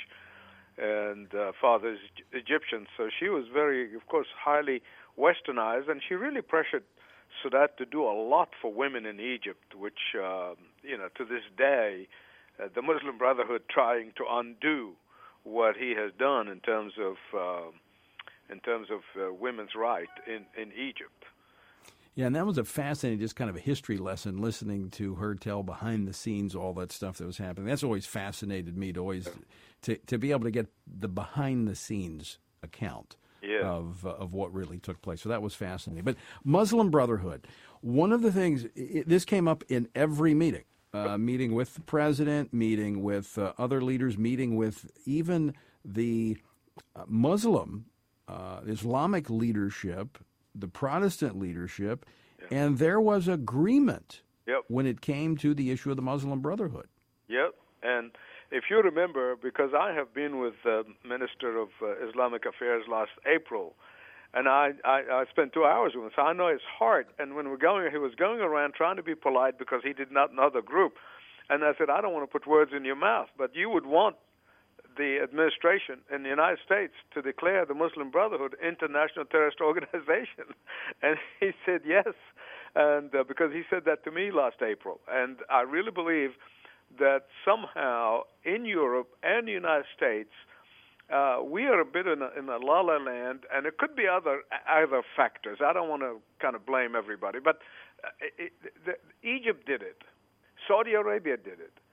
and uh, father's Egyptian. So she was very, of course, highly westernized, and she really pressured Sadat to do a lot for women in Egypt, which, uh, you know, to this day, uh, the Muslim Brotherhood trying to undo what he has done in terms of uh, in terms of uh, women's right in, in Egypt. Yeah, and that was a fascinating, just kind of a history lesson, listening to her tell behind the scenes all that stuff that was happening. That's always fascinated me to always to to be able to get the behind the scenes account yeah. of uh, of what really took place. So that was fascinating. But Muslim Brotherhood, one of the things, it, this came up in every meeting. Uh, meeting with the president, meeting with uh, other leaders, meeting with even the uh, Muslim, uh, Islamic leadership, the Protestant leadership, yep. and there was agreement yep. when it came to the issue of the Muslim Brotherhood. Yep, and if you remember, because I have been with the Minister of uh, Islamic Affairs last April, and I, I, I spent two hours with him, so I know his heart. And when we're going, he was going around trying to be polite because he did not know the group. And I said, I don't want to put words in your mouth, but you would want the administration in the United States to declare the Muslim Brotherhood international terrorist organization. And he said yes, and uh, because he said that to me last April. And I really believe that somehow in Europe and the United States, Uh, we are a bit in a, in a la-la land, and it could be other other factors. I don't want to kind of blame everybody, but uh, it, the, Egypt did it. Saudi Arabia did it.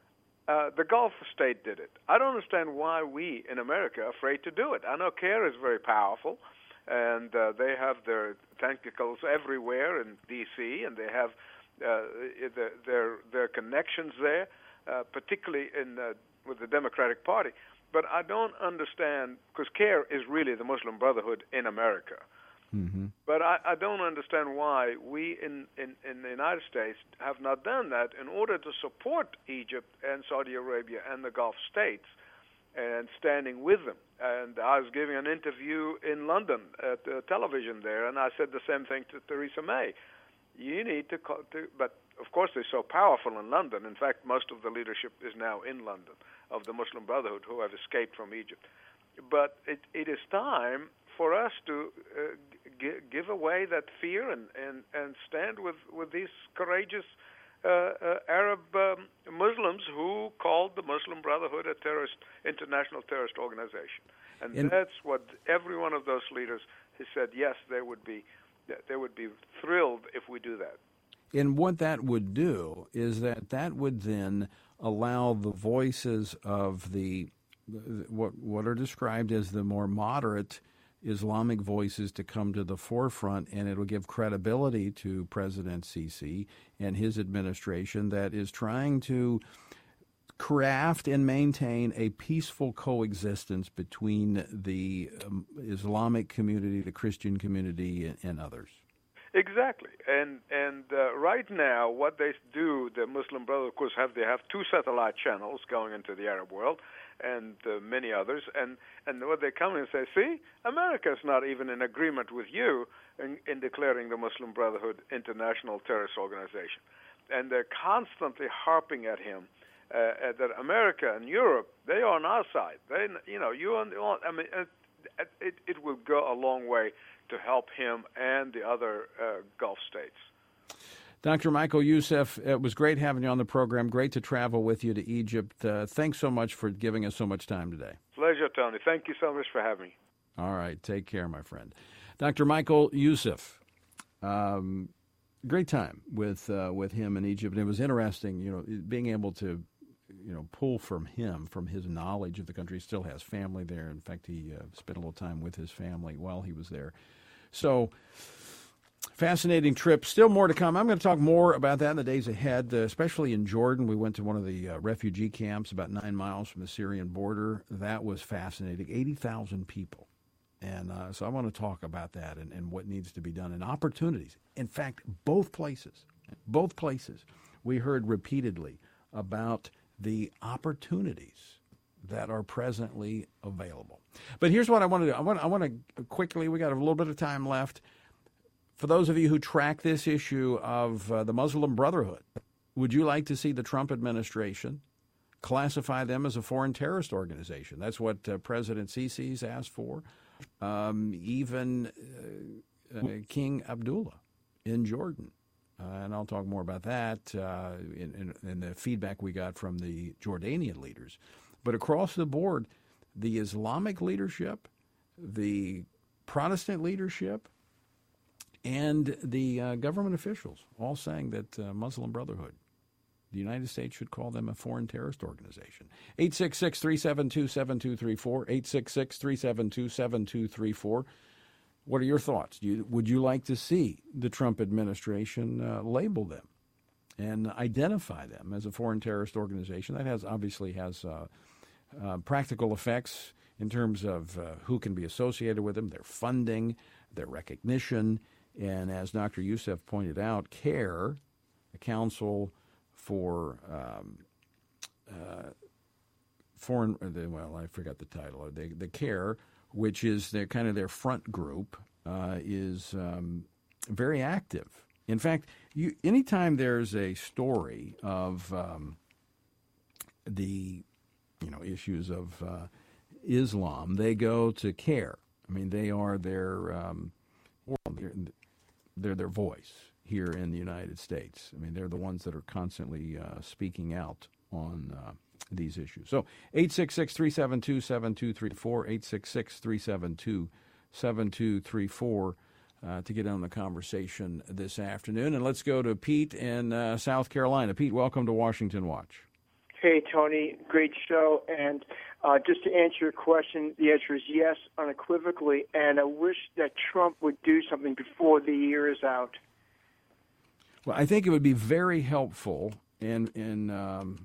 Uh, the Gulf state did it. I don't understand why we in America are afraid to do it. I know CARE is very powerful, and uh, they have their tentacles everywhere in D C, and they have uh, their, their their connections there, uh, particularly in uh, with the Democratic Party. But I don't understand, because CARE is really the Muslim Brotherhood in America. Mm-hmm. But I, I don't understand why we in, in, in the United States have not done that in order to support Egypt and Saudi Arabia and the Gulf states and standing with them. And I was giving an interview in London at the television there, and I said the same thing to Theresa May. You need to, to but of course they're so powerful in London. In fact, most of the leadership is now in London of the Muslim Brotherhood who have escaped from Egypt. But it, it is time for us to uh, g- give away that fear and, and, and stand with, with these courageous uh, uh, Arab um, Muslims who called the Muslim Brotherhood a terrorist, international terrorist organization. And in, that's what every one of those leaders has said, yes, they would be, they would be thrilled if we do that. And what that would do is that that would then allow the voices of the what what are described as the more moderate Islamic voices to come to the forefront, and it will give credibility to President Sisi and his administration that is trying to craft and maintain a peaceful coexistence between the um, Islamic community, the Christian community, and, and others. Exactly, and and uh, right now, what they do, the Muslim Brotherhood, of course, have they have two satellite channels going into the Arab world, and uh, many others, and and what they come in and say, see, America is not even in agreement with you in, in declaring the Muslim Brotherhood international terrorist organization, and they're constantly harping at him uh, that America and Europe, they are on our side. They, you know, you on the, I mean, it, it it will go a long way to help him and the other uh, Gulf states. Doctor Michael Youssef, it was great having you on the program. Great to travel with you to Egypt. Uh, thanks so much for giving us so much time today. Pleasure, Tony. Thank you so much for having me. All right. Take care, my friend. Doctor Michael Youssef, um, great time with uh, with him in Egypt. And it was interesting, you know, being able to, you know, pull from him, from his knowledge of the country. He still has family there. In fact, he uh, spent a little time with his family while he was there. So, fascinating trip. Still more to come. I'm going to talk more about that in the days ahead, uh, especially in Jordan. We went to one of the uh, refugee camps about nine miles from the Syrian border. That was fascinating. eighty thousand people. And uh, so I want to talk about that and, and what needs to be done and opportunities. In fact, both places, both places, we heard repeatedly about the opportunities that are presently available. But here's what I want to do. I want, I want to quickly, we got a little bit of time left. For those of you who track this issue of uh, the Muslim Brotherhood, would you like to see the Trump administration classify them as a foreign terrorist organization? That's what uh, President Sisi's asked for. Um, even uh, uh, King Abdullah in Jordan. Uh, and I'll talk more about that uh, in, in, in the feedback we got from the Jordanian leaders. But across the board, the Islamic leadership, the Protestant leadership, and the uh, government officials all saying that uh, Muslim Brotherhood, the United States should call them a foreign terrorist organization. eight six six, three seven two, seven two three four, eight six six, three seven two, seven two three four. What are your thoughts? Do you, would you like to see the Trump administration uh, label them and identify them as a foreign terrorist organization? That has obviously has uh, uh, practical effects in terms of uh, who can be associated with them, their funding, their recognition. And as Doctor Youssef pointed out, CARE, the Council for um, uh, Foreign, well, I forgot the title, the, the CARE, which is their kind of their front group, uh, is um, very active. In fact, you, anytime there's a story of um, the you know issues of uh, Islam, they go to CARE. I mean, they are their um, they're, they're their voice here in the United States. I mean, they're the ones that are constantly uh, speaking out on uh, these issues. So eight six six, three seven two, seven two three four, eight six six, three seven two, seven two three four uh, to get on the conversation this afternoon. And let's go to Pete in uh, South Carolina. Pete, welcome to Washington Watch. Hey, Tony, great show. And uh, just to answer your question, the answer is yes, unequivocally. And I wish that Trump would do something before the year is out. Well, I think it would be very helpful in, in um,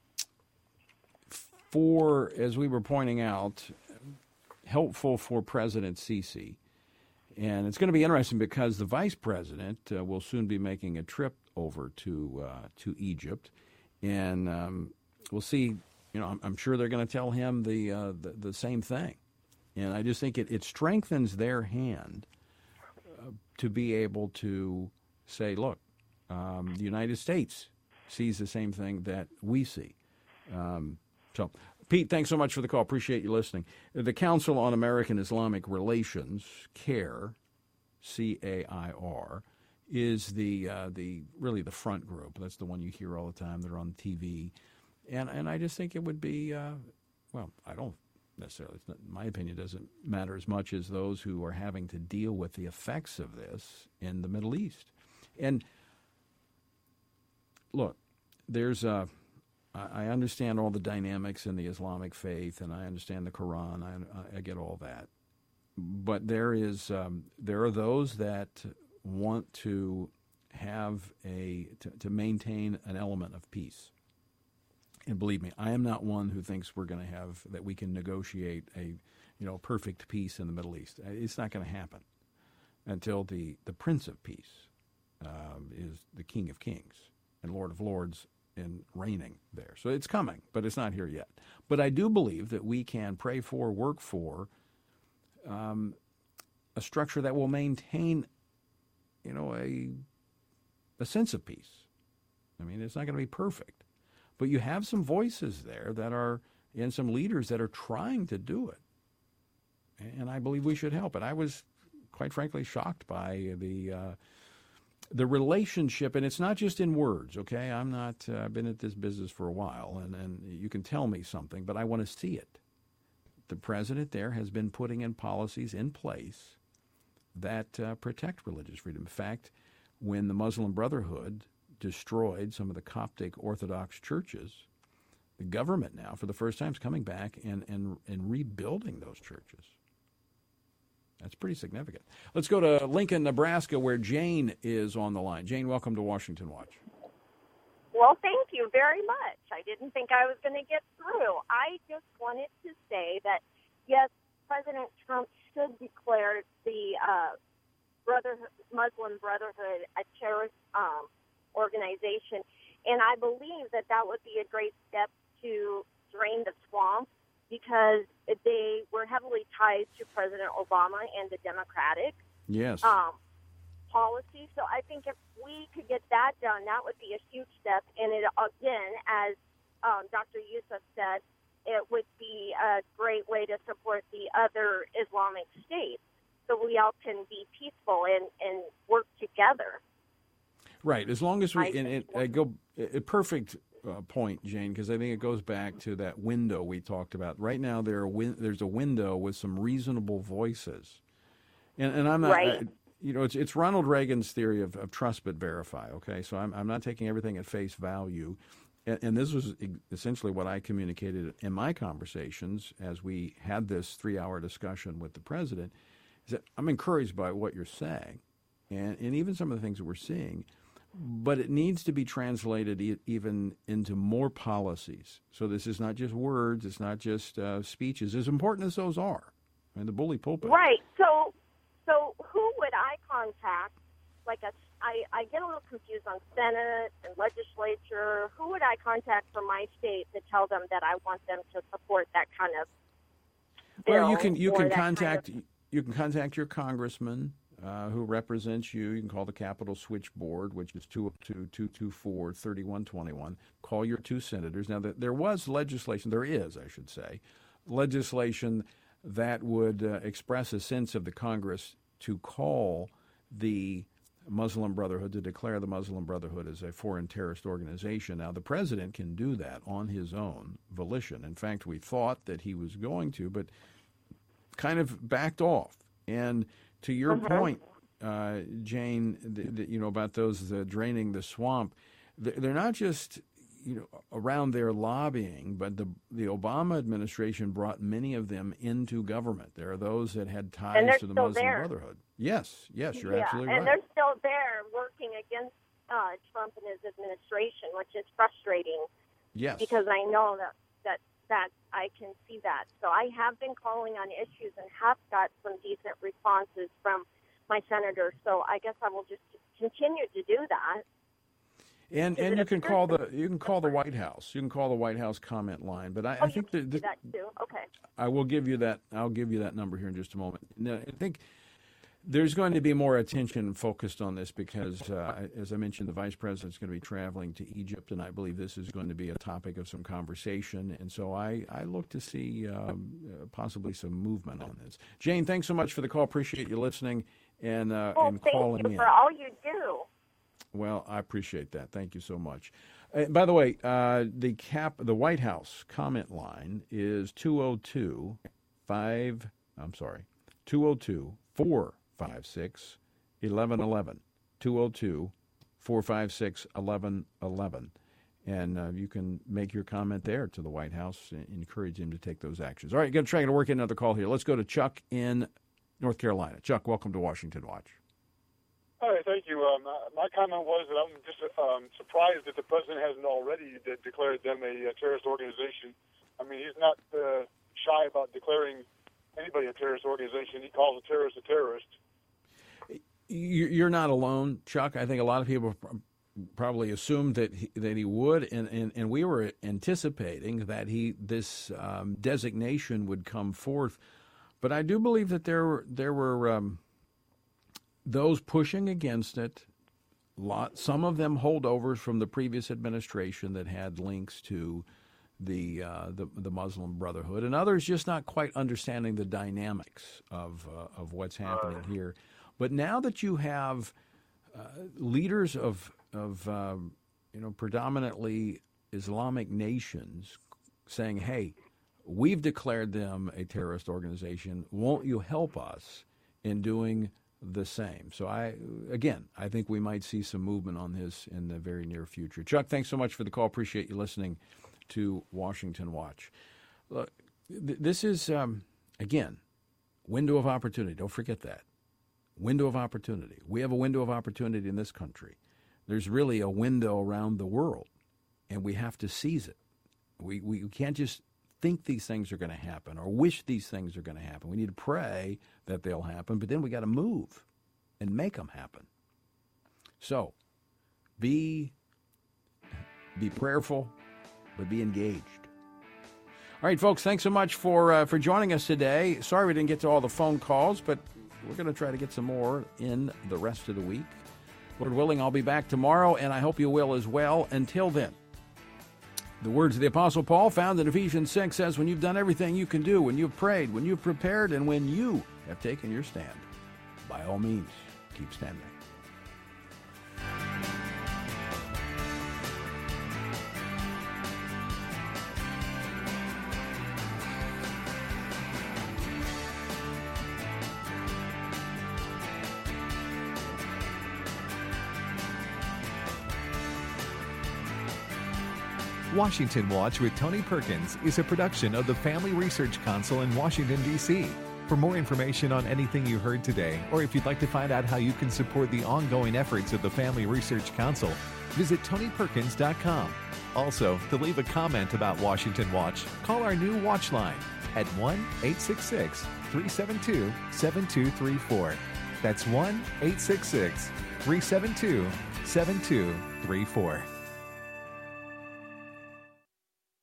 for, as we were pointing out, helpful for President Sisi. And it's going to be interesting because the vice president uh, will soon be making a trip over to uh, to Egypt. And um, we'll see, you know, I'm, I'm sure they're going to tell him the, uh, the the same thing. And I just think it, it strengthens their hand uh, to be able to say, look, um, the United States sees the same thing that we see. Um, so, Pete, thanks so much for the call. Appreciate you listening. The Council on American Islamic Relations, CAIR, C A I R, is the uh, the really the front group. That's the one you hear all the time. They're on T V. And and I just think it would be, uh, well, I don't necessarily, it's not, my opinion doesn't matter as much as those who are having to deal with the effects of this in the Middle East. And look, there's a, I understand all the dynamics in the Islamic faith, and I understand the Quran. I, I get all that. But there is, um, there are those that want to have a, to, to maintain an element of peace. And believe me, I am not one who thinks we're going to have, that we can negotiate a, you know, perfect peace in the Middle East. It's not going to happen until the, the Prince of Peace um, is the King of Kings and Lord of Lords and reigning there. So it's coming, but it's not here yet. But I do believe that we can pray for, work for um, a structure that will maintain, you know, a a sense of peace. I mean, it's not going to be perfect. But you have some voices there that are, and some leaders that are trying to do it. And I believe we should help. And I was, quite frankly, shocked by the uh, the relationship. And it's not just in words, okay? I'm not, uh, I've been at this business for a while, and, and you can tell me something, but I want to see it. The president there has been putting in policies in place that uh, protect religious freedom. In fact, when the Muslim Brotherhood destroyed some of the Coptic Orthodox churches, the government now, for the first time, is coming back and, and, and rebuilding those churches. That's pretty significant. Let's go to Lincoln, Nebraska, where Jane is on the line. Jane, welcome to Washington Watch. Well, thank you very much. I didn't think I was going to get through. I just wanted to say that, yes, President Trump should declare the uh, Brotherhood, Muslim Brotherhood a terrorist um, organization, and I believe that that would be a great step to drain the swamp, because they were heavily tied to President Obama and the Democratic yes. um, policy. So I think if we could get that done, that would be a huge step. And it, again, as um, Doctor Yusuf said, it would be a great way to support the other Islamic states, so we all can be peaceful and, and work together. Right, as long as we, I and it, I go, a perfect uh, point, Jane, because I think it goes back to that window we talked about. Right now, there are win- there's a window with some reasonable voices, and, and I'm not, right. I, you know, it's it's Ronald Reagan's theory of, of trust but verify. Okay, so I'm I'm not taking everything at face value, and, and this was essentially what I communicated in my conversations as we had this three-hour discussion with the president. Is that I'm encouraged by what you're saying, and and even some of the things that we're seeing. But it needs to be translated e- even into more policies. So this is not just words. It's not just uh, speeches, as important as those are. I mean, the bully pulpit. Right. So, so who would I contact? Like a, I, I get a little confused on Senate and legislature. Who would I contact from my state to tell them that I want them to support that kind of bill? Well, you can you can contact kind of... you can contact your congressman. Uh, who represents you. You can call the Capitol Switchboard, which is two oh two, two two four, three one two one. Call your two senators. Now, there was legislation, there is, I should say, legislation that would uh, express a sense of the Congress to call the Muslim Brotherhood, to declare the Muslim Brotherhood as a foreign terrorist organization. Now, the president can do that on his own volition. In fact, we thought that he was going to, but kind of backed off. And to your uh-huh. point, uh, Jane, the, the, you know, about those uh, draining the swamp, they're not just, you know, around their lobbying, but the the Obama administration brought many of them into government. There are those that had ties to the Muslim there. Brotherhood. Yes, yes, you're yeah, absolutely and right. they're still there working against uh, Trump and his administration, which is frustrating. Yes. Because I know that, that that I can see that. So I have been calling on issues and have got some decent responses from my senator. So I guess I will just continue to do that. And and you can call the you can call the White House. You can call the White House comment line. But I, oh, I think you that, can do that too. Okay. I will give you that. I'll give you that number here in just a moment. Now, I think there's going to be more attention focused on this because, uh, as I mentioned, the Vice President's going to be traveling to Egypt, and I believe this is going to be a topic of some conversation. And so I, I look to see um, uh, possibly some movement on this. Jane, thanks so much for the call. Appreciate you listening and uh, well, and thank calling you in. for all you do. Well, I appreciate that. Thank you so much. Uh, by the way, uh, the cap, the White House comment line is two oh two, five, I'm sorry, two oh two, four five six, eleven eleven, two oh two, four five six, eleven eleven. And uh, you can make your comment there to the White House and encourage him to take those actions. All right, going to try to work in another call here. Let's go to Chuck in North Carolina. Chuck, welcome to Washington Watch. Hi, thank you. Um, uh, my comment was that I'm just um, surprised that the president hasn't already de- declared them a, a terrorist organization. I mean, he's not uh, shy about declaring anybody a terrorist organization. He calls a terrorist a terrorist. You're not alone, Chuck. I think a lot of people probably assumed that he, that he would, and, and, and we were anticipating that he this um, designation would come forth. But I do believe that there were there were. Um, Those pushing against it, lot, some of them holdovers from the previous administration that had links to the, uh, the the Muslim Brotherhood, and others just not quite understanding the dynamics of uh, of what's happening uh, here. But now that you have uh, leaders of of um, you know predominantly Islamic nations saying, "Hey, we've declared them a terrorist organization. Won't you help us in doing the same?" So I, again, I think we might see some movement on this in the very near future. Chuck, thanks so much for the call. Appreciate you listening to Washington Watch. Look, th- this is, um, again, window of opportunity. Don't forget that. Window of opportunity. We have a window of opportunity in this country. There's really a window around the world, and we have to seize it. We, we can't just think these things are going to happen or wish these things are going to happen. We need to pray that they'll happen, but then we got to move and make them happen. So be be prayerful, but be engaged. All right, folks, thanks so much for uh, for joining us today. Sorry we didn't get to all the phone calls, but we're going to try to get some more in the rest of the week. Lord willing, I'll be back tomorrow, and I hope you will as well. Until then, the words of the Apostle Paul found in Ephesians six says, when you've done everything you can do, when you've prayed, when you've prepared, and when you have taken your stand, by all means, keep standing. Washington Watch with Tony Perkins is a production of the Family Research Council in Washington, D C For more information on anything you heard today, or if you'd like to find out how you can support the ongoing efforts of the Family Research Council, visit tony perkins dot com. Also, to leave a comment about Washington Watch, call our new Watch line at one eight six six, three seven two, seven two three four. That's one eight six six, three seven two, seven two three four.